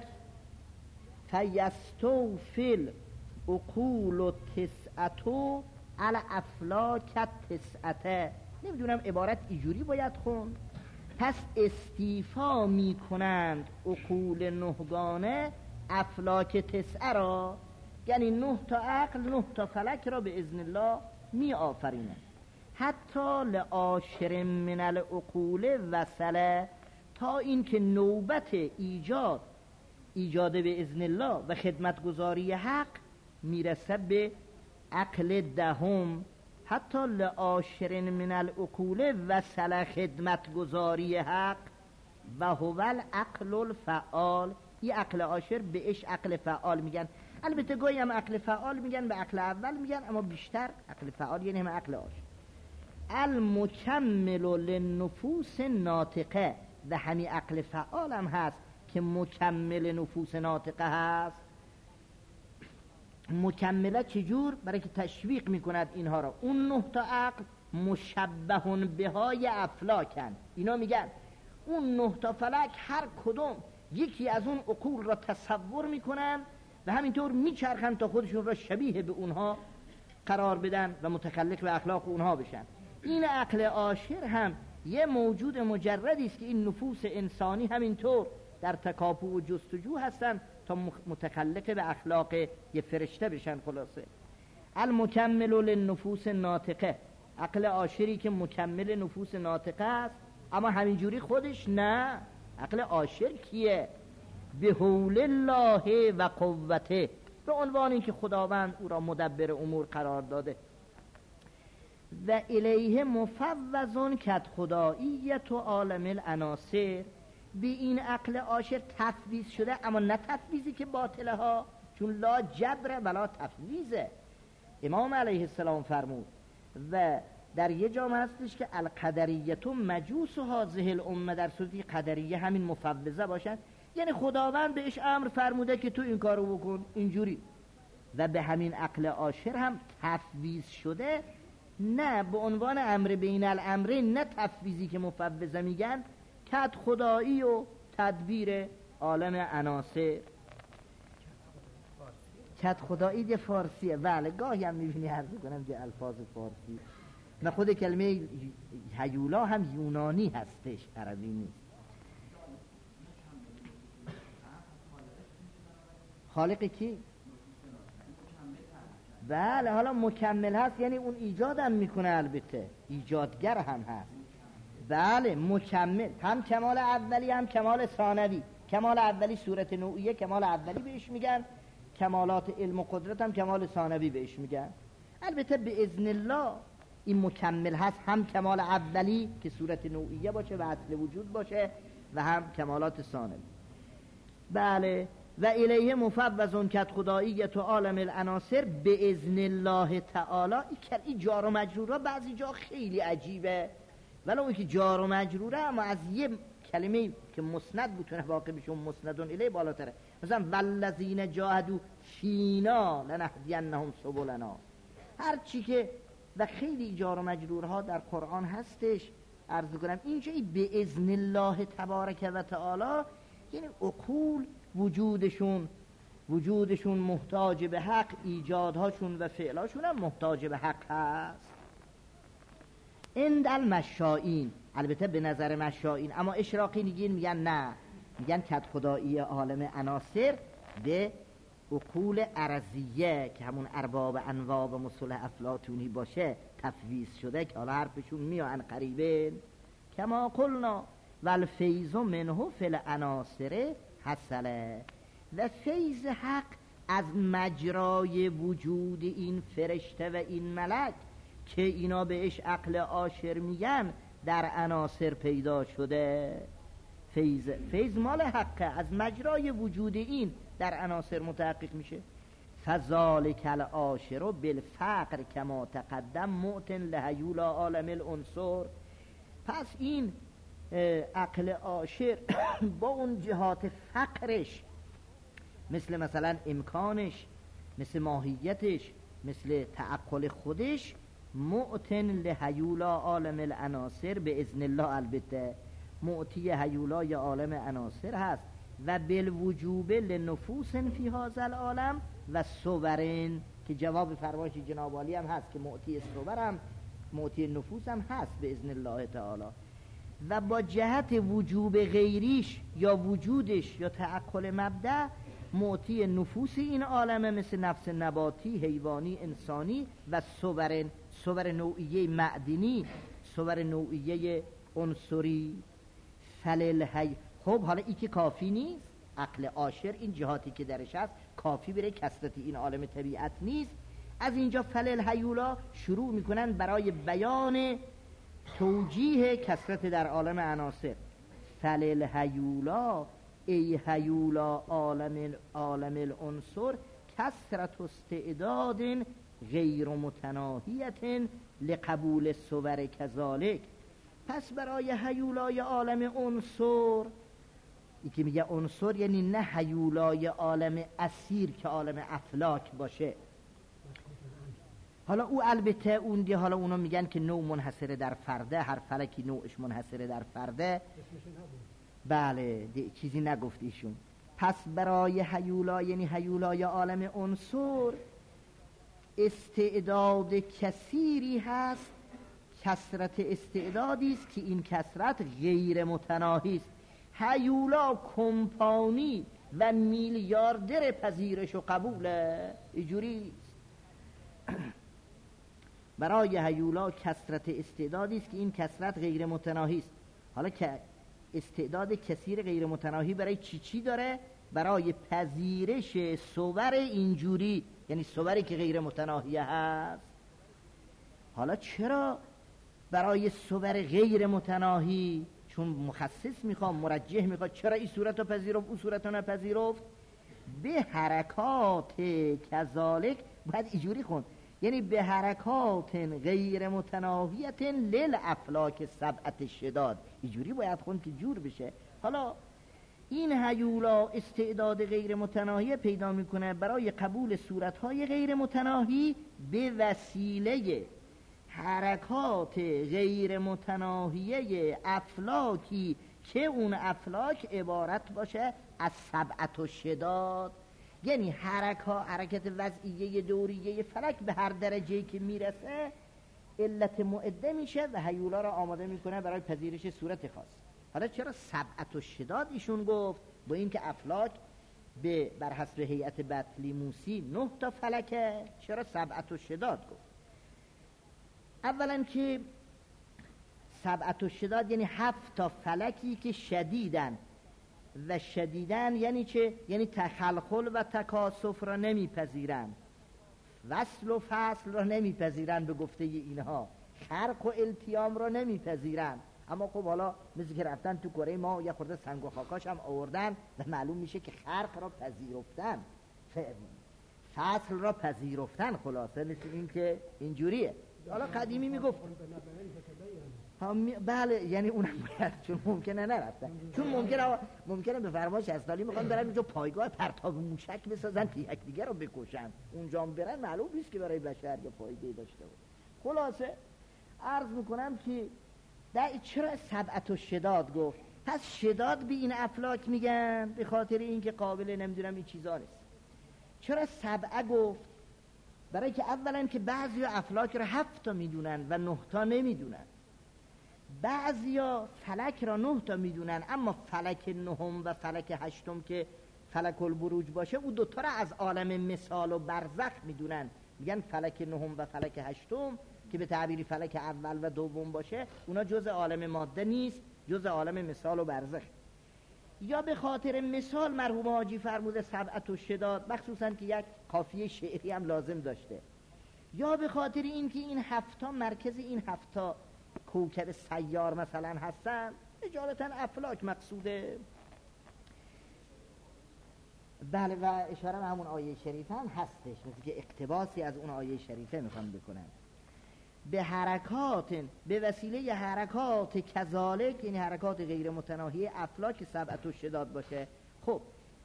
فیستوفل عقول و تسعتو علی افلاک تسعته. نمیدونم عبارت ایجوری باید خوند. پس استیفا میکنند عقول نهگانه افلاک تسعه را، یعنی نه تا عقل نه تا فلک را به اذن الله می آفرینند. حتی لعاشر من العقول وصله، تا این که نوبت ایجاد ایجاد به اذن الله و خدمتگزاری حق میرسه به عقل دهم. حتی لعاشر من العقول وصل خدمتگزاری حق و هو العقل الفعال. این عقل عاشر بهش عقل فعال میگن. البته گاهی هم عقل فعال میگن به عقل اول میگن، اما بیشتر عقل فعال یعنی هم عقل عاشر. المکمل للنفوس ناطقه، و همین عقل فعال هم هست که مکمل نفوس ناطقه هست. مکمله چجور؟ برای که تشویق میکند اینها را. اون نه تا عقل مشبهون بهای افلاکن. اینا میگن اون نه تا فلک هر کدوم یکی از اون عقول را تصور میکنن و همینطور میچرخن تا خودشون را شبیه به اونها قرار بدن و متخلق به اخلاق اونها بشن. این عقل عاشر هم یه موجود مجردی است که این نفوس انسانی همینطور در تکاپو و جستجو هستن تا متخلق به اخلاق یه فرشته بشن. خلاصه المکمل للنفوس ناطقه، عقل عاشری که مکمل نفوس ناطقه است. اما همینجوری خودش نه. عقل عاشر کیه؟ به حول الله و قوته، به عنوان اینکه خداوند او را مدبر امور قرار داده. و الیه مفوضون کت خداییت و عالم العناصر. به این عقل عاشر تفویض شده، اما نه تفویضی که باطله ها، چون لا جبر ولا تفویضه. امام علیه السلام فرمود و در یه جام هستش که القدریت مجوس هذه الامه، در صورتی قدریه همین مفوضه باشن، یعنی خداوند بهش امر فرموده که تو این کارو بکن اینجوری. و به همین عقل عاشر هم تفویض شده، نه به عنوان امر بین الامرین، نه تفویضی که مفوضه میگن، کد خدایی و تدبیر عالم عناصر. کت خدایی فارسیه. بله گاهی هم میبینی عرض کنم که الفاظ فارسی و خود کلمه هیولا هم یونانی هستش، عربی نیست. خالق کی؟ بله حالا مکمل هست یعنی اون ایجاد هم میکنه، البته ایجادگر هم هست. بله مکمل، هم کمال اولی هم کمال ثانوی. کمال اولی صورت نوعیه، کمال اولی بهش میگن. کمالات علم و قدرت هم کمال ثانوی بهش میگن. البته به اذن الله این مکمل هست، هم کمال اولی که صورت نوعیه باشه و اصل وجود باشه و هم کمالات ثانوی. بله و الیه مفوض کت خدایی تو عالم العناصر به اذن الله تعالی. این جار و مجرورها بعضی جا خیلی عجیبه، ولی اون که جار و مجروره اما از یه کلمه که مسند بتونه واقع بشه مسندون الیه بالاتره. مثلا والذین جاهدوا فینا لنهدینهم سبلنا. هر چی که و خیلی جار و مجرورها در قرآن هستش. عرض کنم اینجا به اذن الله تبارک و تعالی یعنی عقول وجودشون وجودشون محتاج به حق، ایجادهاشون و فعلاشون هم محتاج به حق هست. عند المشائین، البته به نظر مشائین، اما اشراقی میگن میگن نه، میگن کت خدایی عالم عناصر به عقول ارضیه که همون ارباب انواع و مصلح افلاطونی باشه تفویض شده که حالا حرفشون میان قریبه. کما قلنا والفیض منه فی العناصر حصله. و فیض حق از مجرای وجود این فرشته و این ملک که اینا بهش عقل عاشر میگن در عناصر پیدا شده. فیض فیض مال حقه، از مجرای وجود این در عناصر متحقق میشه. فذالک العاشر بالفقر کما تقدم معتن لهیولا عالم العنصر. پس این عقل عاشر با اون جهات فقرش، مثل مثلا امکانش، مثل ماهیتش، مثل تعقل خودش، معتن لهیولا عالم العناصر به اذن الله، البته معطی هیولای عالم عناصر هست و بالوجوب لنفوس فی هذا العالم و صورن که جواب فرمایش جناب عالی هم هست که معطی صور هم معطی نفوس هم هست به اذن الله تعالی. و با جهت وجوب غیریش یا وجودش یا تعقل مبدأ معطی نفوس این عالمه، مثل نفس نباتی، حیوانی، انسانی و صور صور نوعیه معدنی، صور نوعیه عنصری. فلل هی. خب حالا ای که کافی نیست، عقل عاشر این جهاتی که درش هست کافی بره کثرت این عالم طبیعت نیست. از اینجا فلل هیولا شروع میکنن برای بیان توجیه کثرت در عالم عناصر. فلل هیولا ای هیولا عالم عالم العنصر کثرت استعداد غیر متناهیت لقبول صور کذالک. پس برای هیولای عالم عنصر، ای که میگه عنصر یعنی نه هیولای عالم اسیر که عالم افلاک باشه. حالا او البته اون دی حالا اونا میگن که نوع منحصره در فرده، هر فلکی نوعش منحصره در فرده. بله چیزی نگفت ایشون. پس برای هیولا یعنی هیولای عالم عنصر استعداد کثیری هست، کثرت استعدادی است که این کثرت غیر متناهی است. هیولا کمپانی و میلیاردر پذیرش و قبوله، اینجوری برای هیولا کثرت استعدادی است که این کثرت غیر متناهی است. حالا که استعداد کثیر غیر متناهی برای چی چی داره؟ برای پذیرش صور اینجوری، یعنی صوری که غیر متناهی هست. حالا چرا برای صور غیر متناهی؟ چون مخصص میخوام، مرجح میخواد، چرا این صورت رو پذیرفت اون صورت رو نپذیرفت؟ به حرکات کذالک باید اینجوری خون، یعنی به حرکات غیر متناهیت للافلاک سبعت شداد، اینجوری باید خون که جور بشه. حالا این هیولا استعداد غیر متناهی پیدا میکنه برای قبول صورتهای غیر متناهی به وسیله حرکات غیر متناهیه افلاکی که اون افلاک عبارت باشه از سبعت و شداد. یعنی حرکت حرکت وضعیه دوریه فلک به هر درجه‌ای که میرسه علت معده میشه و هیولا را آماده میکنه برای پذیرش صورت خاص. حالا چرا سبعت و شداد ایشون گفت؟ با اینکه افلاک به بر حسب هیئت بطلیموسی نه تا فلکه، چرا سبعت و شداد گفت؟ اولا که سبعت و شداد یعنی هفت تا فلکی که شدیدن و شدیدن یعنی چه؟ یعنی تخلخل و تکاسف را نمیپذیرن، وصل و فصل را نمیپذیرن، به گفته اینها خرق و التیام را نمیپذیرن. اما خب حالا مثل که رفتن تو کره ما یه خورده سنگ و خاکاش هم آوردن و معلوم میشه که خرق را پذیرفتن، فصل را پذیرفتن. خلاصه مثل این که اینجوریه. حالا قدیمی میگفت بله، یعنی اونم باید، چون ممکنه نرفتن، چون ممکنه ممکنه به فرمایش اصلالی میخوان برن اونجا پایگاه پرتاب موشک بسازن که یک دیگه رو بکشن، اونجا هم برن معلوم نیست که برای بشر یا فایده داشته بود. خلاصه عرض میکنم که در چرا سبعت و شداد گفت؟ پس شداد به این افلاک میگن به خاطر اینکه قابل نمیدونم این چیزا نیست. چرا سبعه گفت؟ برای که اولا که بعضی افلاک را هفت تا میدونن و نه تا نمیدونن، بعضیا فلک را نه تا میدونن اما فلک نهم و فلک هشتم که فلک البروج باشه او دوتا را از عالم مثال و برزخ میدونن، میگن فلک نهم و فلک هشتم که به تعبیری فلک اول و دوم باشه اونا جز عالم ماده نیست، جز عالم مثال و برزخ. یا به خاطر مثال مرحوم حاجی فرموده سبعت و شداد، مخصوصا که یک قافیه شعری هم لازم داشته، یا به خاطر این که این هفتا مرکز این هفتا کوکب سیار مثلا هستن، اجالتا افلاک مقصوده. بله، و اشاره به همون آیه شریفه هم هستش، مثل که اقتباسی از اون آیه شریفه میخوام بکنم. به حرکات، به وسیله حرکات کذالک، یعنی حرکات غیر متناهی افلاک سبعت و شداد باشه. خب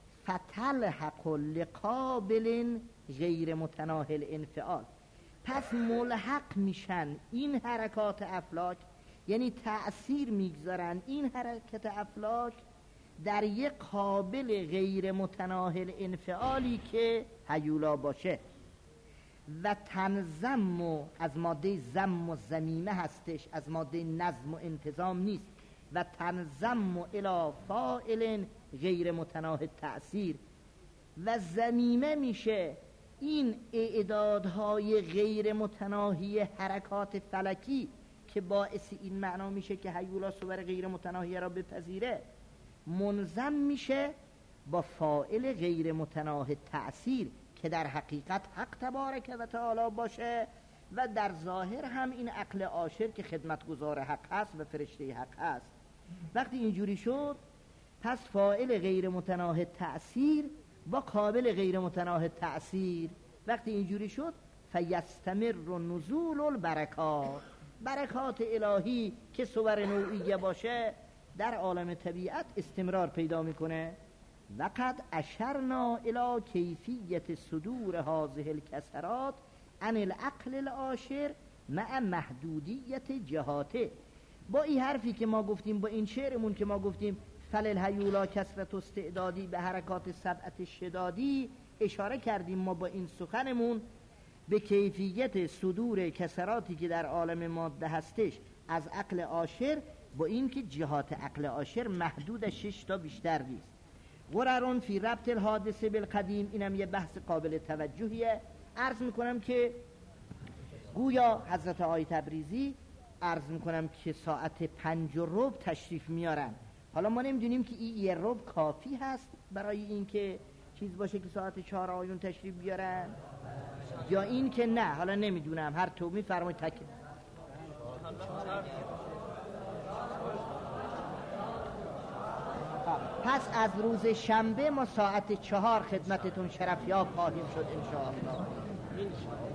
فتلحق لقابل غیر متناهی الانفعال، پس ملحق میشن این حرکات افلاک، یعنی تأثیر میگذارن این حرکت افلاک در یک قابل غیر متناهی الانفعالی که هیولا باشه. و تنظم و از ماده زم و زمیمه هستش، از ماده نظم و انتظام نیست. و تنظم و الی فاعل غیر متناهی تأثیر، و زمیمه میشه این اعدادهای غیر متناهی حرکات فلکی که باعث این معنا میشه که هیولا صور غیر متناهی را بپذیره، منظم میشه با فاعل غیر متناهی تأثیر که در حقیقت حق تبارک و تعالی باشه و در ظاهر هم این عقل عاشر که خدمتگزار حق هست و فرشته حق هست. وقتی اینجوری شد پس فاعل غیر متناهی تأثیر با قابل غیر متناهی تأثیر، وقتی اینجوری شد فیستمر نزول البرکات، برکات الهی که صور نوعیه باشه در عالم طبیعت استمرار پیدا میکنه. وقد اشرنا الی کیفیت صدور هذه الکسرات عن العقل العاشر مع محدودیت جهاته. با این حرفی که ما گفتیم، با این شعرمون که ما گفتیم فلل هیولا کسرت استعدادی به حرکات سبعت شدادی، اشاره کردیم ما با این سخنمون به کیفیت صدور کسراتی که در عالم ماده هستش از عقل عاشر، با این که جهات عقل عاشر محدود شش تا بیشتر نیست. غررون فی ربط الحادثه بالقدیم، اینم یه بحث قابل توجهیه. عرض میکنم که گویا حضرت آقای تبریزی عرض میکنم که ساعت پنج و ربع تشریف میارن. حالا ما نمیدونیم که این یه ربع کافی هست برای این که چیز باشه که ساعت چهار آیون تشریف بیارن یا این که نه، حالا نمیدونم، هر تو میفرمایید تک. پس از روز شنبه ما ساعت چهار خدمتتون شرفیاب خواهیم شد انشاءالله.